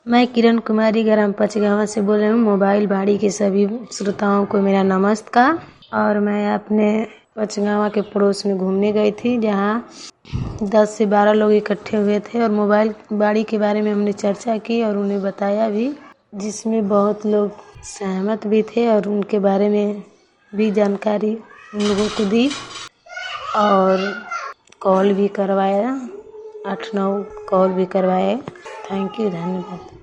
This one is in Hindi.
मैं किरण कुमारी ग्राम पचगावा से बोल रही हूँ। मोबाइल बाड़ी के सभी श्रोताओं को मेरा नमस्कार। और मैं अपने पचगावा के पड़ोस में घूमने गई थी, जहाँ 10 से 12 लोग इकट्ठे हुए थे और मोबाइल बाड़ी के बारे में हमने चर्चा की और उन्हें बताया भी, जिसमें बहुत लोग सहमत भी थे और उनके बारे में भी जानकारी उन लोगों को दी और कॉल भी करवाया, 8-9 कॉल भी करवाए। थैंक यू, धन्यवाद।